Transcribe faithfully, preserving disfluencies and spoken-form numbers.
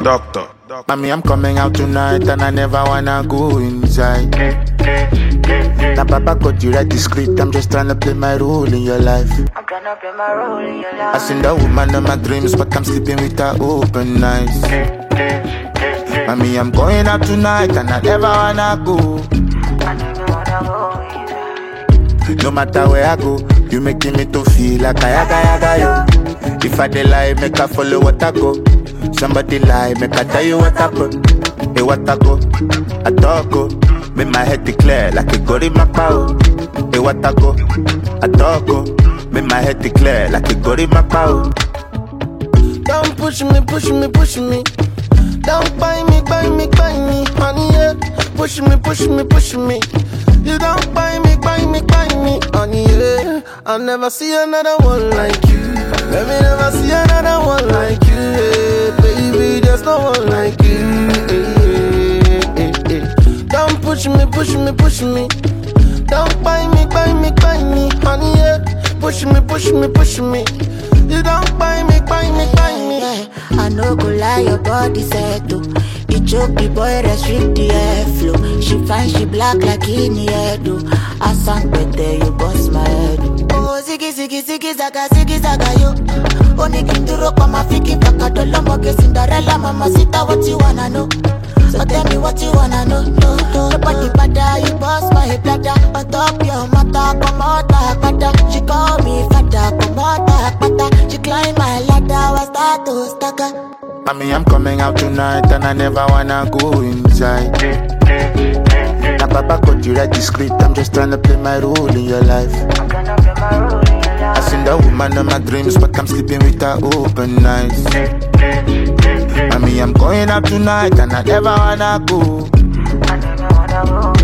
Doctor. Mommy, I'm coming out tonight and I never wanna go inside. Now Papa got you write the script, I'm just trying to play my role in your life. I'm trying to play my role in your life. I seen the woman of my dreams, but I'm sleeping with her open eyes. Mommy, I'm going out tonight and I never wanna go. I never wanna go inside. No matter where I go, you making me to feel like I yaga yaga yo. If I dey lie, make I follow what I go. Somebody lie, make I tell you what I go. Hey, what I go, I talk go. Make my head declare like a gory macao. Hey, what I go, I talk go. Make my head declare like a gory macao. Don't push me, push me, push me. Don't buy me, buy me, buy me, honey, yeah. Push me, push me, push me. You don't buy me, buy me, buy me, honey, yeah. I'll never see another one like you. Let me never see another one like you, yeah. Baby, there's no one like you, yeah, yeah, yeah. Don't push me, push me, push me. Don't buy me, buy me, buy me, honey, yeah. Push me, push me, push me. You don't buy me, buy me, buy me. Yeah, I know go lie, your body set to. You choke the boy, restrict the airflow. She fine, she black like in the head. I sang better, you bust my head. Oh, ziggy, ziggy, ziggy, zaga, ziggy, zaga, yo. Only kinduro kwa mafiki paka dolo moge Cinderella, mamacita, what you wanna know? So tell me what you wanna know, no, no. Your body bada, you bust my bladder. On top your mata, come out like butter. She call me fata, come out like butter. She climb my ladder, I start to stagger. Mommy, I'm coming out tonight and I never wanna go inside. Now Papa got you write the script, I'm just trying to play my role in your life. I'm trying to play my role in your life. I seen the woman of my dreams, but I'm sleeping with her open eyes. Mommy, I'm going out tonight and I never wanna go. I never wanna go